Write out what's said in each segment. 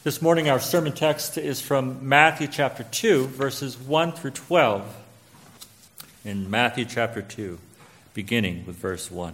This morning our sermon text is from Matthew chapter 2, verses 1 through 12. In Matthew chapter 2, beginning with verse 1.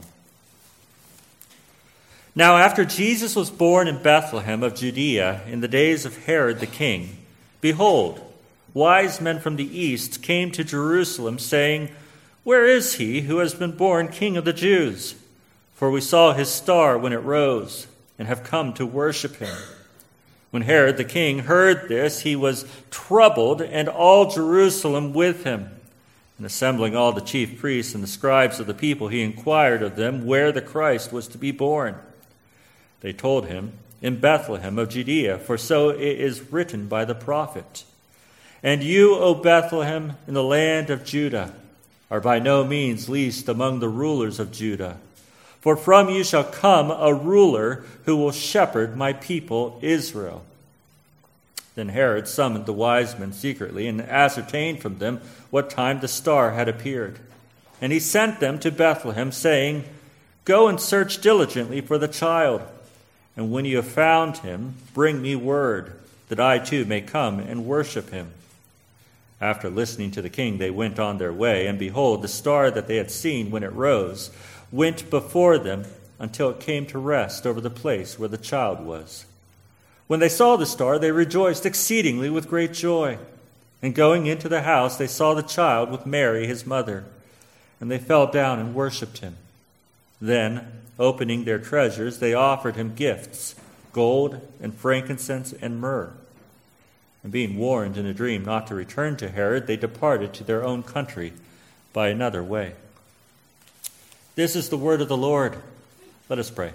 Now after Jesus was born in Bethlehem of Judea in the days of Herod the king, behold, wise men from the east came to Jerusalem, saying, "Where is he who has been born King of the Jews? For we saw his star when it rose, and have come to worship him." When Herod the king heard this, he was troubled, and all Jerusalem with him. And assembling all the chief priests and the scribes of the people, he inquired of them where the Christ was to be born. They told him, "In Bethlehem of Judea, for so it is written by the prophet. And you, O Bethlehem, in the land of Judah, are by no means least among the rulers of Judah. For from you shall come a ruler who will shepherd my people Israel." Then Herod summoned the wise men secretly and ascertained from them what time the star had appeared. And he sent them to Bethlehem, saying, "Go and search diligently for the child. And when you have found him, bring me word, that I too may come and worship him." After listening to the king, they went on their way, and behold, the star that they had seen when it rose went before them until it came to rest over the place where the child was. When they saw the star, they rejoiced exceedingly with great joy. And going into the house, they saw the child with Mary, his mother, and they fell down and worshipped him. Then, opening their treasures, they offered him gifts, gold and frankincense and myrrh. And being warned in a dream not to return to Herod, they departed to their own country by another way. This is the word of the Lord. Let us pray.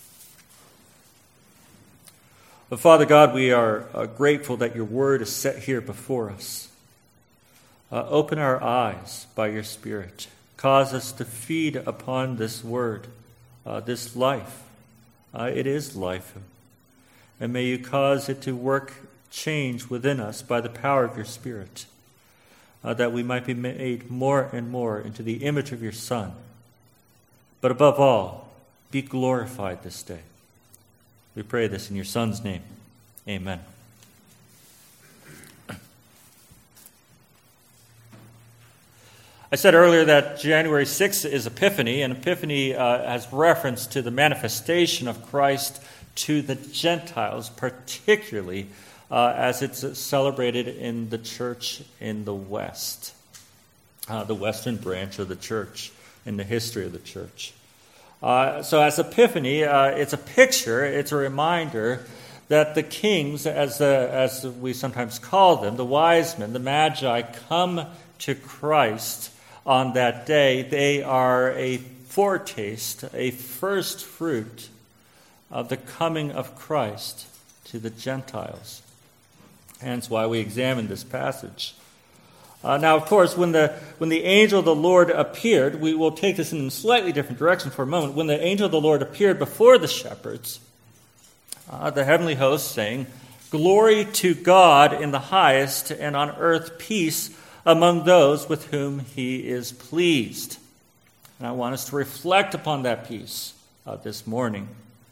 But Father God, we are grateful that your word is set here before us. Open our eyes by your Spirit. Cause us to feed upon this word, this life. It is life. And may you cause it to work change within us by the power of your Spirit, that we might be made more and more into the image of your Son. But above all, be glorified this day. We pray this in your Son's name. Amen. I said earlier that January 6th is Epiphany, and Epiphany has reference to the manifestation of Christ to the Gentiles, particularly as it's celebrated in the church in the West, the Western branch of the church, in the history of the church. So as Epiphany, it's a picture, it's a reminder that the kings, as we sometimes call them, the wise men, the magi, come to Christ on that day. They are a foretaste, a first fruit of the coming of Christ to the Gentiles. Hence why we examine this passage. Now, of course, when the angel of the Lord appeared, we will take this in a slightly different direction for a moment. When the angel of the Lord appeared before the shepherds, the heavenly host saying, "Glory to God in the highest, and on earth peace among those with whom he is pleased." And I want us to reflect upon that peace this morning.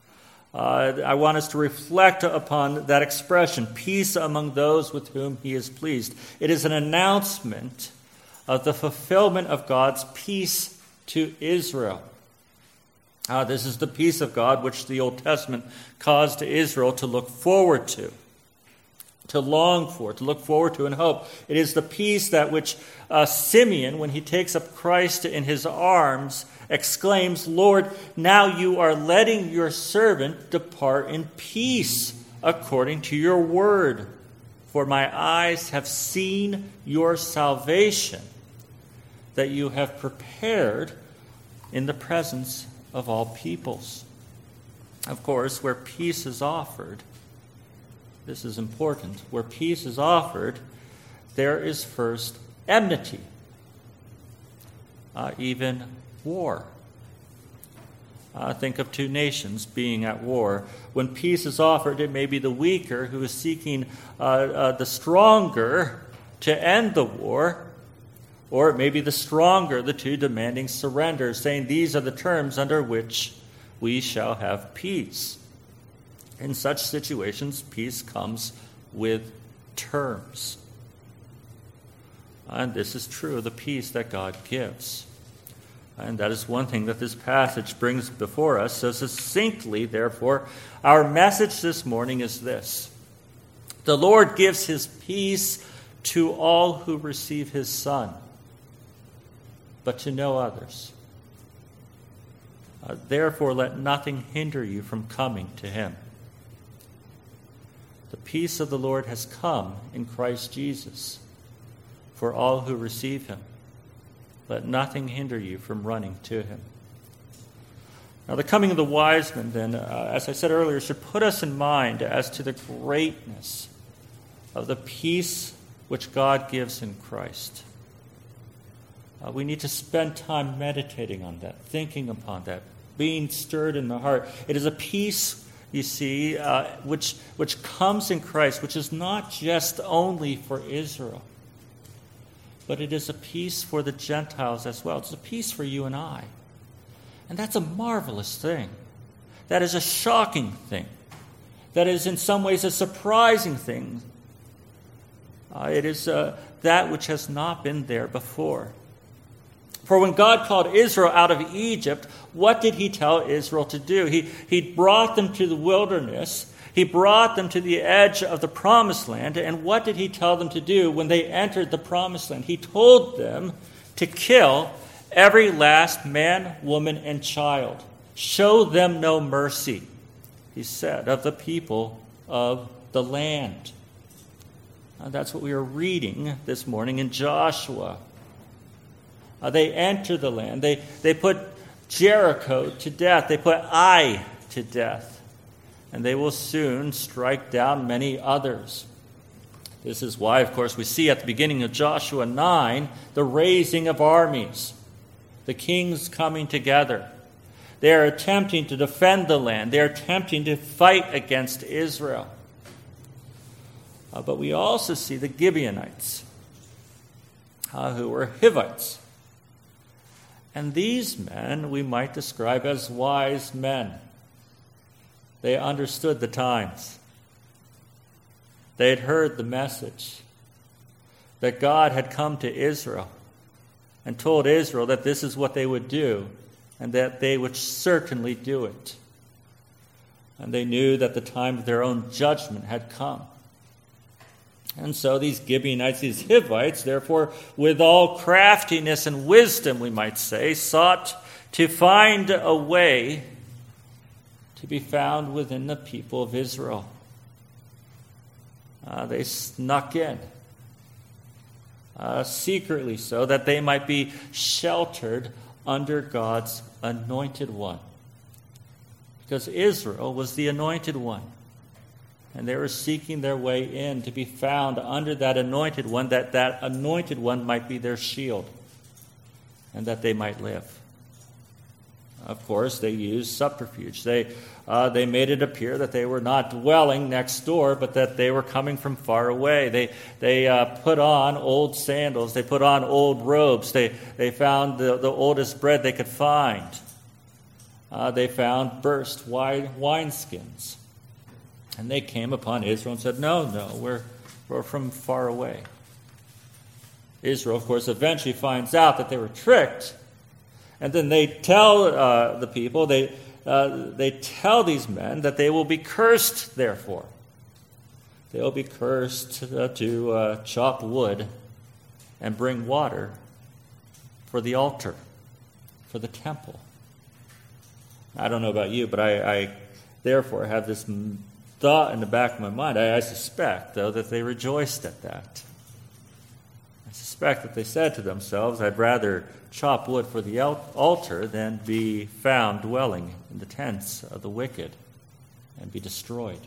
I want us to reflect upon that expression, peace among those with whom he is pleased. It is an announcement of the fulfillment of God's peace to Israel. This is the peace of God which the Old Testament caused Israel to look forward to long for, to look forward to and hope. It is the peace that which Simeon, when he takes up Christ in his arms, exclaims, "Lord, now you are letting your servant depart in peace according to your word. For my eyes have seen your salvation, that you have prepared in the presence of all peoples." Of course, where peace is offered, this is important, where peace is offered, there is first enmity, even war. Think of two nations being at war. When peace is offered, it may be the weaker who is seeking the stronger to end the war, or it may be the stronger, the two demanding surrender, saying these are the terms under which we shall have peace. In such situations, peace comes with terms. And this is true of the peace that God gives. And that is one thing that this passage brings before us so succinctly. Therefore, our message this morning is this: the Lord gives his peace to all who receive his Son, but to no others. Therefore, let nothing hinder you from coming to him. The peace of the Lord has come in Christ Jesus for all who receive him. Let nothing hinder you from running to him. Now, the coming of the wise men, then, as I said earlier, should put us in mind as to the greatness of the peace which God gives in Christ. We need to spend time meditating on that, thinking upon that, being stirred in the heart. It is a peace, you see, which comes in Christ, which is not just only for Israel, but it is a peace for the Gentiles as well. It's a peace for you and I. And that's a marvelous thing. That is a shocking thing. That is in some ways a surprising thing. It is that which has not been there before. For when God called Israel out of Egypt, what did he tell Israel to do? He brought them to the wilderness. He brought them to the edge of the promised land. And what did he tell them to do when they entered the promised land? He told them to kill every last man, woman, and child. Show them no mercy, he said, of the people of the land. That's what we are reading this morning in Joshua. They enter the land. They put Jericho to death. They put Ai to death. And they will soon strike down many others. This is why, of course, we see at the beginning of Joshua 9 the raising of armies, the kings coming together. They are attempting to defend the land. They are attempting to fight against Israel. But we also see the Gibeonites, who were Hivites. And these men we might describe as wise men. They understood the times. They had heard the message that God had come to Israel and told Israel that this is what they would do and that they would certainly do it. And they knew that the time of their own judgment had come. And so these Gibeonites, these Hivites, therefore, with all craftiness and wisdom, we might say, sought to find a way to be found within the people of Israel. They snuck in, secretly so, that they might be sheltered under God's anointed one. Because Israel was the anointed one. And they were seeking their way in to be found under that anointed one, that anointed one might be their shield, and that they might live. Of course, they used subterfuge. They made it appear that they were not dwelling next door, but that they were coming from far away. They put on old sandals. They put on old robes. They found the oldest bread they could find. They found burst wineskins. And they came upon Israel and said, no, we're from far away. Israel, of course, eventually finds out that they were tricked. And then they tell the people, they tell these men that they will be cursed, therefore. They will be cursed to chop wood and bring water for the altar, for the temple. I don't know about you, but I therefore have this thought in the back of my mind. I suspect, though, that they rejoiced at that. I suspect that they said to themselves, I'd rather chop wood for the altar than be found dwelling in the tents of the wicked and be destroyed.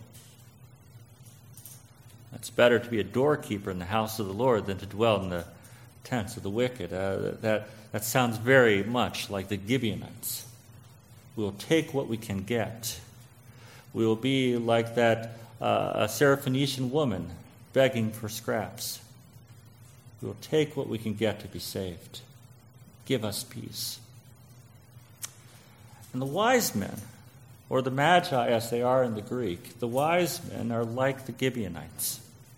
It's better to be a doorkeeper in the house of the Lord than to dwell in the tents of the wicked. That sounds very much like the Gibeonites. We will take what we can get. We will be like that Syrophoenician woman begging for scraps. We will take what we can get to be saved. Give us peace. And the wise men or the Magi as they are in the Greek, the wise men are like the Gibeonites.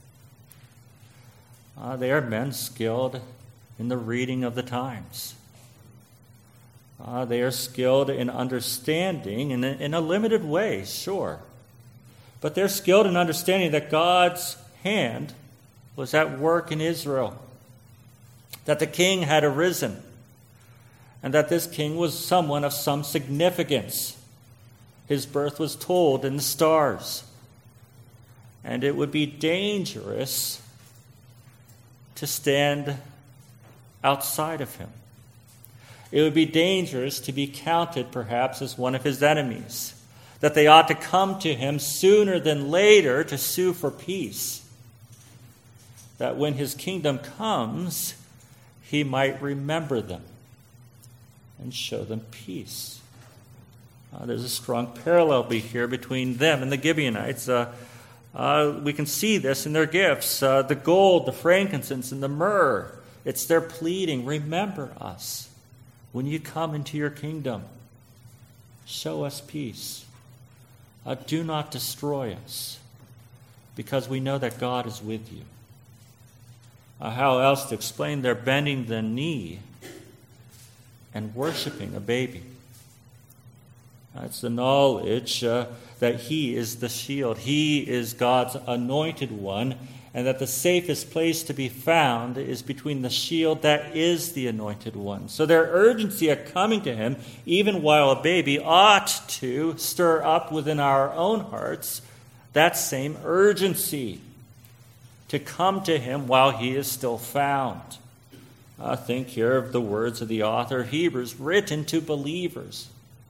They are men skilled in the reading of the times. They are skilled in understanding in a limited way, sure. But they're skilled in understanding that God's hand was at work in Israel, that the king had arisen, and that this king was someone of some significance. His birth was told in the stars, and it would be dangerous to stand outside of him. It would be dangerous to be counted perhaps as one of his enemies, that they ought to come to him sooner than later to sue for peace, that when his kingdom comes, he might remember them and show them peace. There's a strong parallel here between them and the Gibeonites. We can see this in their gifts. The gold, the frankincense, and the myrrh. It's their pleading, remember us when you come into your kingdom. Show us peace. Do not destroy us, because we know that God is with you. How else to explain their bending the knee and worshiping a baby? It's the knowledge that he is the shield. He is God's anointed one, and that the safest place to be found is between the shield that is the anointed one. So their urgency at coming to him, even while a baby, ought to stir up within our own hearts that same urgency to come to him while he is still found. Think here of the words of the author of Hebrews, written to believers.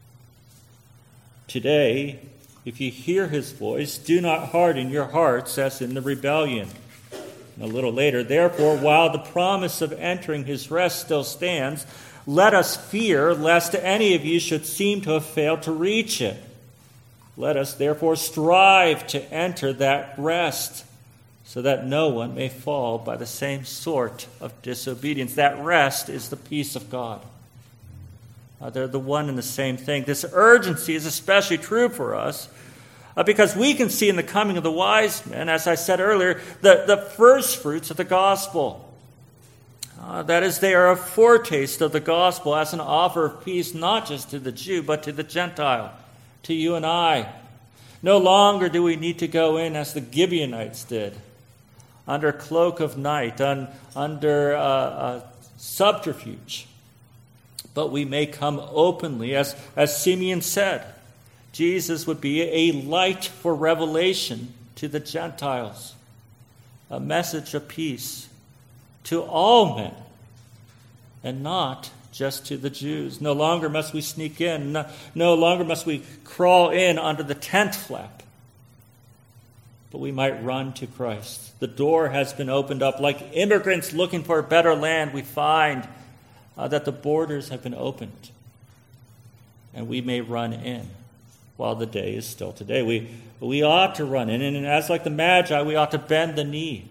Today, if you hear his voice, do not harden your hearts as in the rebellion. And a little later, therefore, while the promise of entering his rest still stands, let us fear lest any of you should seem to have failed to reach it. Let us therefore strive to enter that rest, so that no one may fall by the same sort of disobedience. That rest is the peace of God. They're the one and the same thing. This urgency is especially true for us because we can see in the coming of the wise men, as I said earlier, the first fruits of the gospel. That is, they are a foretaste of the gospel as an offer of peace, not just to the Jew, but to the Gentile, to you and I. No longer do we need to go in as the Gibeonites did, under cloak of night, under subterfuge. But we may come openly, as Simeon said. Jesus would be a light for revelation to the Gentiles, a message of peace to all men, and not just to the Jews. No longer must we sneak in. No longer must we crawl in under the tent flap. But we might run to Christ. The door has been opened up. Like immigrants looking for a better land, we find that the borders have been opened, and we may run in while the day is still today. We ought to run in, and as like the Magi, we ought to bend the knee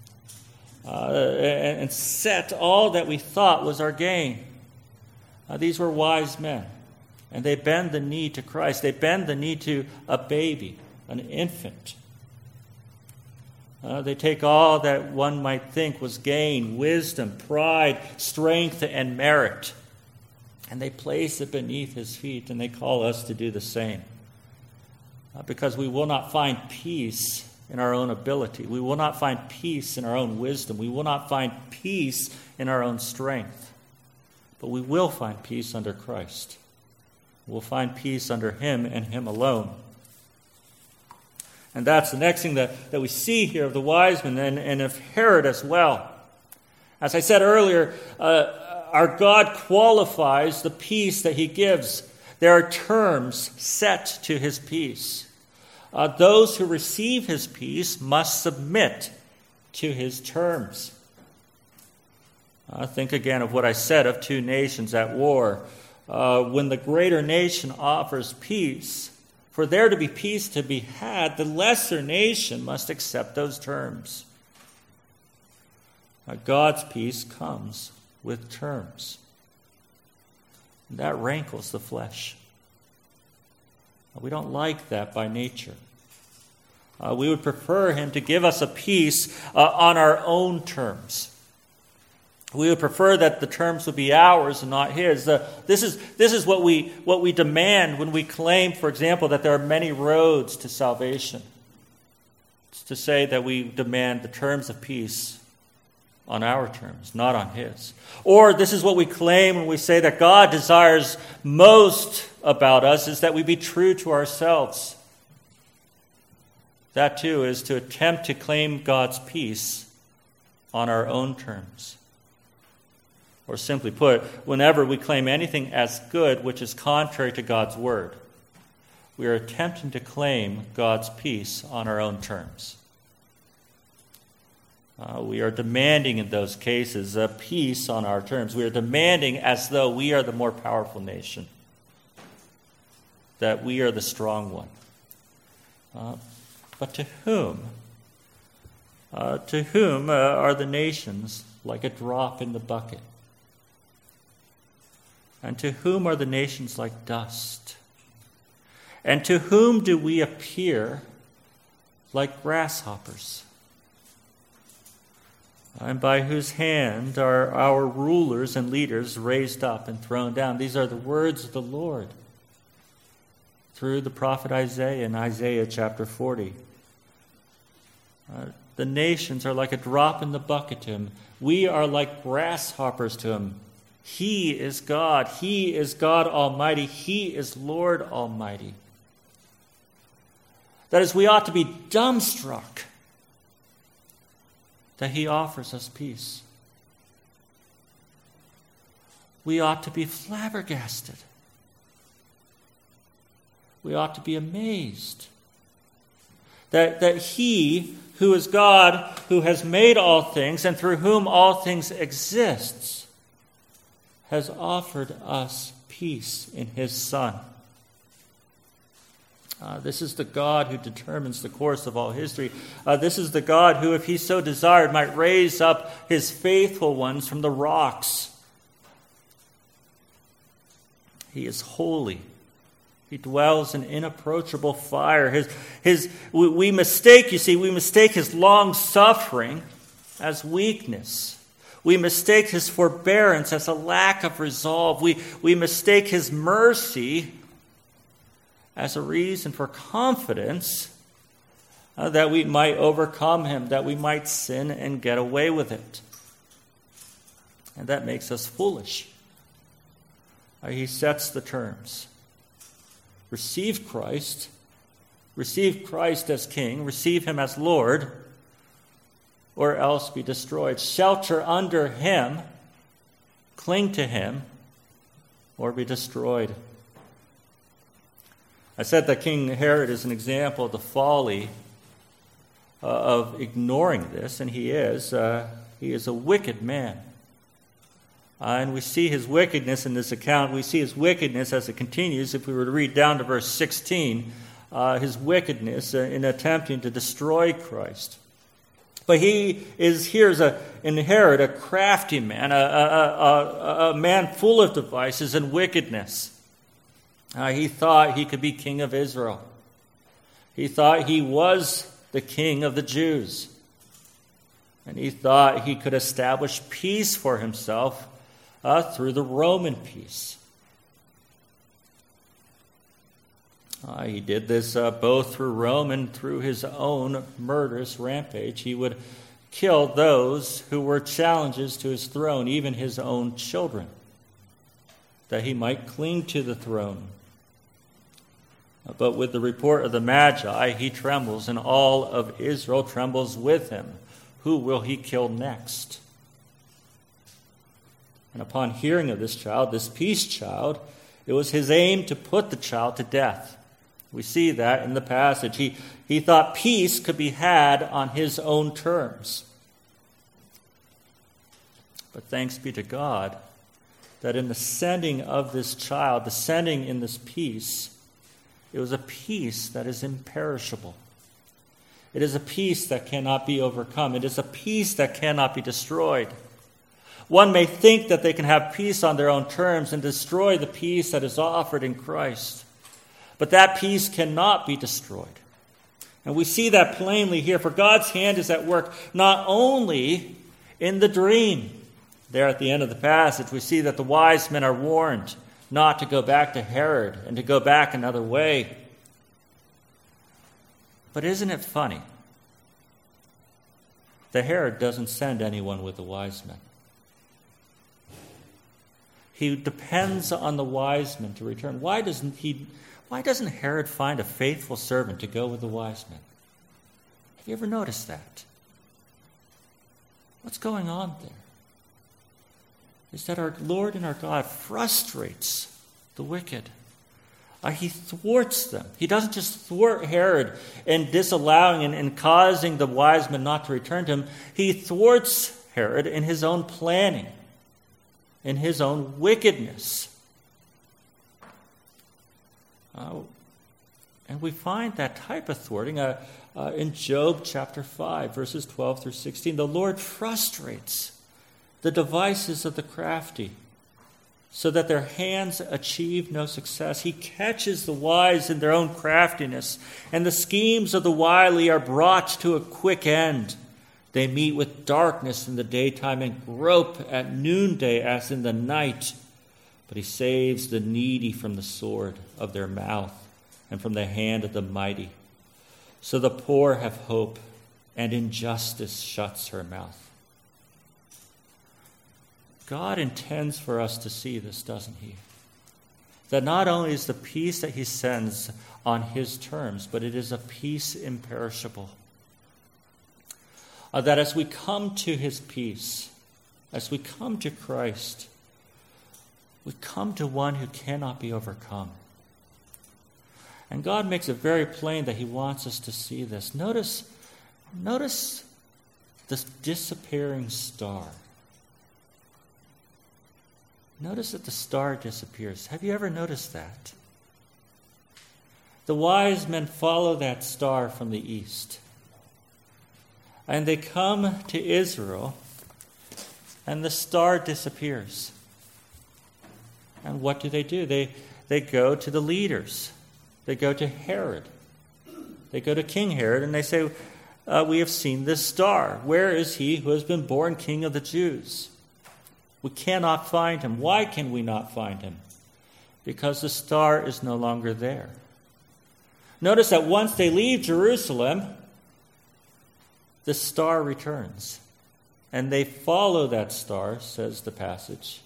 and set all that we thought was our gain. These were wise men, and they bend the knee to Christ. They bend the knee to a baby, an infant. They take all that one might think was gain, wisdom, pride, strength, and merit, and they place it beneath his feet, and they call us to do the same. Because we will not find peace in our own ability. We will not find peace in our own wisdom. We will not find peace in our own strength. But we will find peace under Christ. We'll find peace under him and him alone. And that's the next thing that we see here of the wise men and of Herod as well. As I said earlier, our God qualifies the peace that he gives. There are terms set to his peace. Those who receive his peace must submit to his terms. Think again of what I said of two nations at war. When the greater nation offers peace, for there to be peace to be had, the lesser nation must accept those terms. God's peace comes with terms. That rankles the flesh. We don't like that by nature. We would prefer him to give us a peace on our own terms. We would prefer that the terms would be ours and not his. This is what we demand when we claim, for example, that there are many roads to salvation. It's to say that we demand the terms of peace on our terms, not on his. Or this is what we claim when we say that God desires most about us, is that we be true to ourselves. That too is to attempt to claim God's peace on our own terms. Or simply put, whenever we claim anything as good which is contrary to God's word, we are attempting to claim God's peace on our own terms. We are demanding in those cases a peace on our terms. We are demanding as though we are the more powerful nation, that we are the strong one. But to whom? To whom are the nations like a drop in the bucket? And to whom are the nations like dust? And to whom do we appear like grasshoppers? And by whose hand are our rulers and leaders raised up and thrown down? These are the words of the Lord through the prophet Isaiah in Isaiah chapter 40. The nations are like a drop in the bucket to him. We are like grasshoppers to him. He is God. He is God Almighty. He is Lord Almighty. That is, we ought to be dumbstruck that he offers us peace. We ought to be flabbergasted. We ought to be amazed that he, who is God, who has made all things and through whom all things exists, has offered us peace in his Son. This is the God who determines the course of all history. This is the God who, if he so desired, might raise up his faithful ones from the rocks. He is holy. He dwells in inapproachable fire. We mistake his long suffering as weakness. We mistake his forbearance as a lack of resolve. We mistake his mercy as a reason for confidence that we might overcome him, that we might sin and get away with it. And that makes us foolish. He sets the terms. Receive Christ as King, receive him as Lord, or else be destroyed. Shelter under him, cling to him, or be destroyed. I said that King Herod is an example of the folly of ignoring this, and he is. He is a wicked man. And we see his wickedness in this account. We see his wickedness as it continues. If we were to read down to verse 16, his wickedness in attempting to destroy Christ. But he is here in Herod, a crafty man, a man full of devices and wickedness. He thought he could be king of Israel. He thought he was the king of the Jews. And he thought he could establish peace for himself through the Roman peace. He did this both through Rome and through his own murderous rampage. He would kill those who were challenges to his throne, even his own children, that he might cling to the throne. But with the report of the Magi, he trembles, and all of Israel trembles with him. Who will he kill next? And upon hearing of this child, this peace child, it was his aim to put the child to death. We see that in the passage. He thought peace could be had on his own terms. But thanks be to God that in the sending of this child, the sending in this peace, it was a peace that is imperishable. It is a peace that cannot be overcome. It is a peace that cannot be destroyed. One may think that they can have peace on their own terms and destroy the peace that is offered in Christ. But that peace cannot be destroyed. And we see that plainly here, for God's hand is at work not only in the dream. There at the end of the passage, we see that the wise men are warned not to go back to Herod and to go back another way. But isn't it funny that Herod doesn't send anyone with the wise men? He depends on the wise men to return. Why doesn't Herod find a faithful servant to go with the wise men? Have you ever noticed that? What's going on there? Is that our Lord and our God frustrates the wicked. He thwarts them. He doesn't just thwart Herod in disallowing and causing the wise men not to return to him. He thwarts Herod in his own planning, in his own wickedness. And we find that type of thwarting in Job chapter 5, verses 12 through 16. The Lord frustrates the devices of the crafty so that their hands achieve no success. He catches the wise in their own craftiness, and the schemes of the wily are brought to a quick end. They meet with darkness in the daytime and grope at noonday as in the night. But he saves the needy from the sword of their mouth and from the hand of the mighty. So the poor have hope, and injustice shuts her mouth. God intends for us to see this, doesn't he? That not only is the peace that he sends on his terms, but it is a peace imperishable. That as we come to his peace, as we come to Christ, we come to one who cannot be overcome. And God makes it very plain that he wants us to see this. Notice this disappearing star. Notice that the star disappears. Have you ever noticed that? The wise men follow that star from the east. And they come to Israel, and the star disappears. And what do? They go to the leaders. They go to Herod. They go to King Herod, and they say, we have seen this star. Where is he who has been born king of the Jews? We cannot find him. Why can we not find him? Because the star is no longer there. Notice that once they leave Jerusalem, the star returns. And they follow that star, says the passage,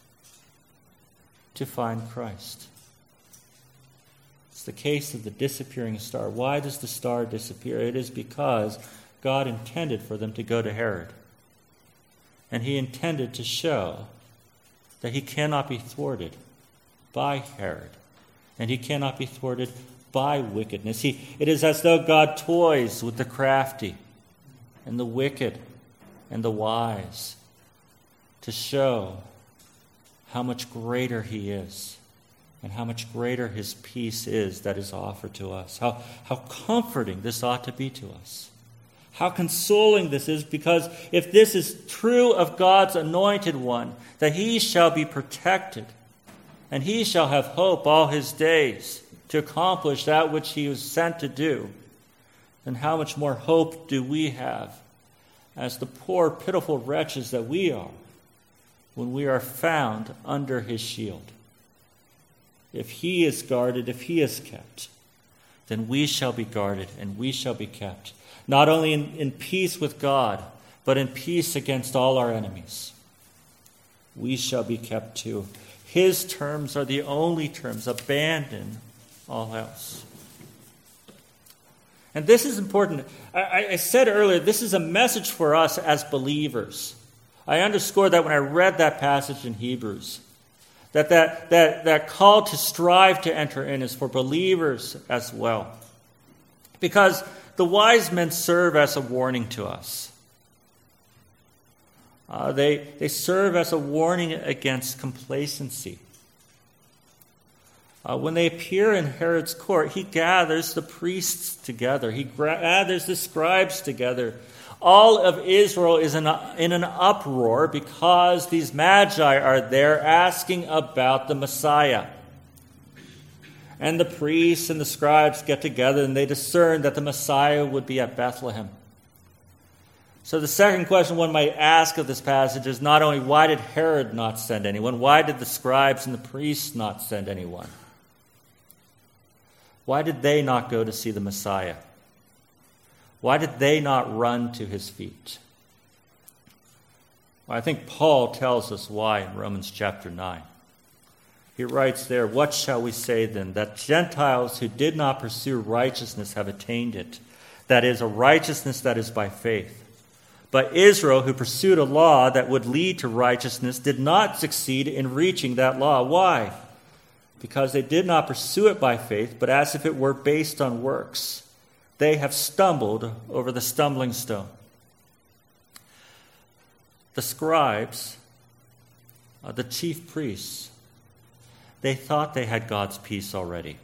to find Christ. It's the case of the disappearing star. Why does the star disappear? It is because God intended for them to go to Herod. And he intended to show that he cannot be thwarted by Herod. And he cannot be thwarted by wickedness. It is as though God toys with the crafty and the wicked and the wise to show how much greater he is and how much greater his peace is that is offered to us. How comforting this ought to be to us. How consoling this is, because if this is true of God's anointed one, that he shall be protected, and he shall have hope all his days to accomplish that which he was sent to do, then how much more hope do we have as the poor, pitiful wretches that we are when we are found under his shield? If he is guarded, if he is kept, then we shall be guarded and we shall be kept. Not only in peace with God, but in peace against all our enemies. We shall be kept too. His terms are the only terms. Abandon all else. And this is important. I said earlier, this is a message for us as believers. I underscored that when I read that passage in Hebrews. That call to strive to enter in is for believers as well. Because the wise men serve as a warning to us. They serve as a warning against complacency. When they appear in Herod's court, he gathers the priests together. He gathers the scribes together. All of Israel is in an uproar because these magi are there asking about the Messiah. And the priests and the scribes get together and they discern that the Messiah would be at Bethlehem. So the second question one might ask of this passage is not only why did Herod not send anyone, why did the scribes and the priests not send anyone? Why did they not go to see the Messiah? Why did they not run to his feet? Well, I think Paul tells us why in Romans chapter 9. He writes there, "What shall we say then? That Gentiles who did not pursue righteousness have attained it. That is, a righteousness that is by faith. But Israel, who pursued a law that would lead to righteousness, did not succeed in reaching that law." Why? Because they did not pursue it by faith, but as if it were based on works. They have stumbled over the stumbling stone. The scribes, the chief priests, they thought they had God's peace already.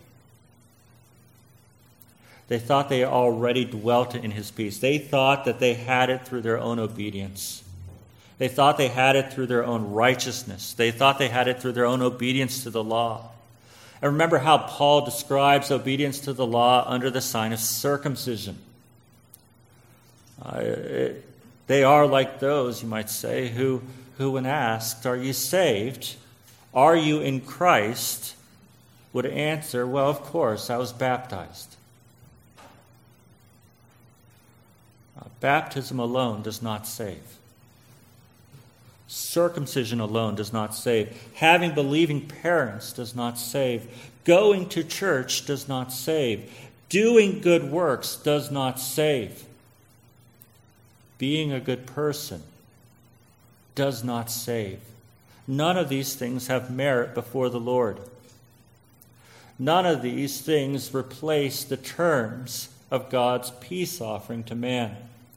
They thought they already dwelt in his peace. They thought that they had it through their own obedience. They thought they had it through their own righteousness. They thought they had it through their own obedience to the law. And remember how Paul describes obedience to the law under the sign of circumcision. They are like those, you might say, who when asked, "Are you saved? Are you in Christ?" would answer, "Well, of course, I was baptized." Baptism alone does not save. Circumcision alone does not save. Having believing parents does not save. Going to church does not save. Doing good works does not save. Being a good person does not save. None of these things have merit before the Lord. None of these things replace the terms of God's peace offering to man.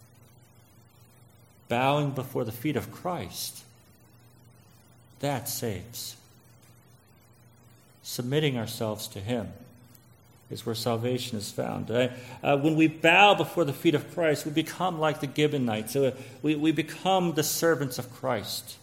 Bowing before the feet of Christ, that saves. Submitting ourselves to him is where salvation is found. When we bow before the feet of Christ, we become like the Gibeonites. We become the servants of Christ,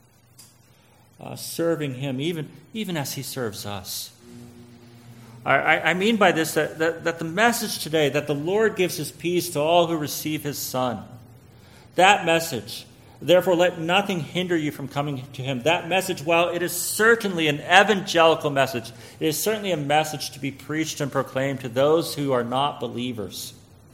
serving him even as he serves us. I mean by this that the message today, that the Lord gives his peace to all who receive his Son, that message, therefore let nothing hinder you from coming to him. That message, while it is certainly an evangelical message, it is certainly a message to be preached and proclaimed to those who are not believers,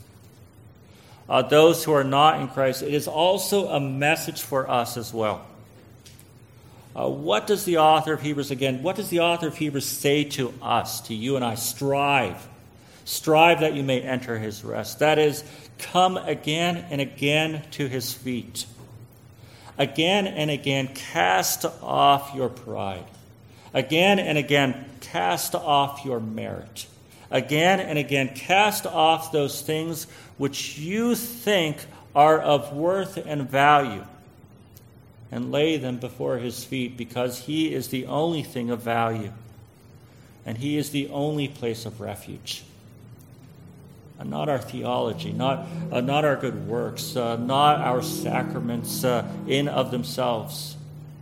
those who are not in Christ. It is also a message for us as well. What does the author of Hebrews say to us, to you and I? Strive that you may enter his rest. That is, come again and again to his feet. Again and again, cast off your pride. Again and again, cast off your merit. Again and again, cast off those things which you think are of worth and value, and lay them before his feet, because he is the only thing of value, and he is the only place of refuge. Not our theology, not our good works, not our sacraments in of themselves,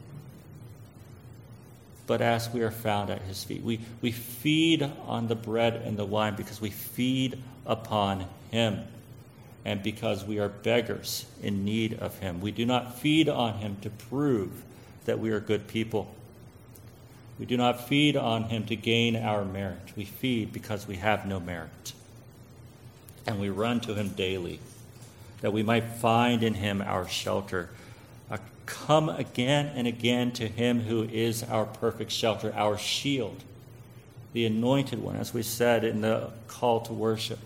but as we are found at his feet. We feed on the bread and the wine because we feed upon him, and because we are beggars in need of him. We do not feed on him to prove that we are good people. We do not feed on him to gain our merit. We feed because we have no merit. And we run to him daily, that we might find in him our shelter. Come again and again to him who is our perfect shelter, our shield, the anointed one, as we said in the call to worship.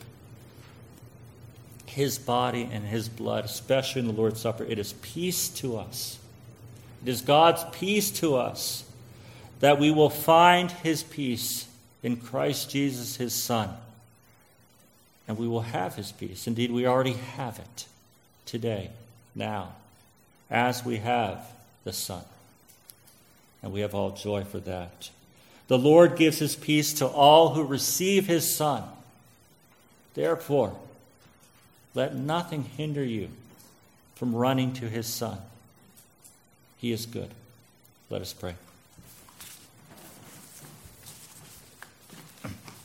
His body and his blood, especially in the Lord's Supper, it is peace to us. It is God's peace to us that we will find his peace in Christ Jesus, his Son. And we will have his peace. Indeed, we already have it today, now, as we have the Son. And we have all joy for that. The Lord gives his peace to all who receive his Son. Therefore, let nothing hinder you from running to his Son. He is good. Let us pray.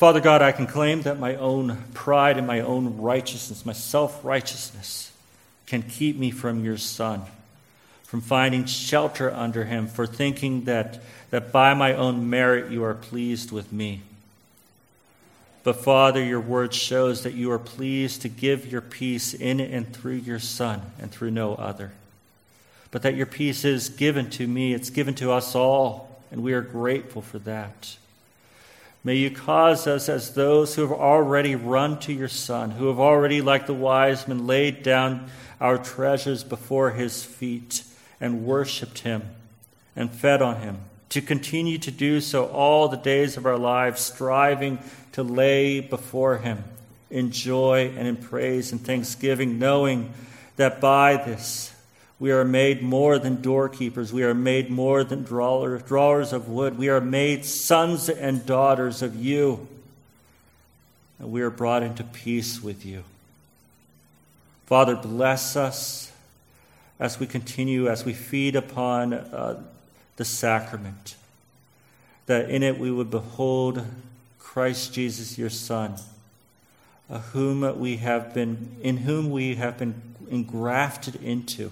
Father God, I can claim that my own pride and my own righteousness, my self-righteousness, can keep me from your Son, from finding shelter under him, for thinking that by my own merit you are pleased with me. But Father, your word shows that you are pleased to give your peace in and through your Son and through no other. But that your peace is given to me, it's given to us all, and we are grateful for that. May you cause us, as those who have already run to your Son, who have already, like the wise men, laid down our treasures before his feet and worshipped him and fed on him, to continue to do so all the days of our lives, striving to lay before him in joy and in praise and thanksgiving, knowing that by this we are made more than doorkeepers. We are made more than drawers of wood. We are made sons and daughters of you. And we are brought into peace with you. Father, bless us as we continue, as we feed upon the sacrament, that in it we would behold Christ Jesus, your Son, in whom we have been engrafted into,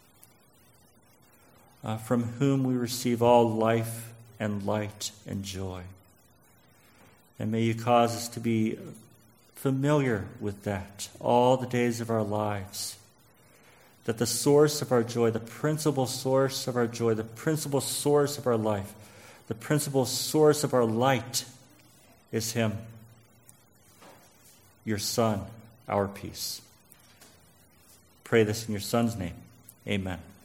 from whom we receive all life and light and joy. And may you cause us to be familiar with that all the days of our lives, that the source of our joy, the principal source of our joy, the principal source of our life, the principal source of our light is him, your Son, our peace. Pray this in your Son's name. Amen.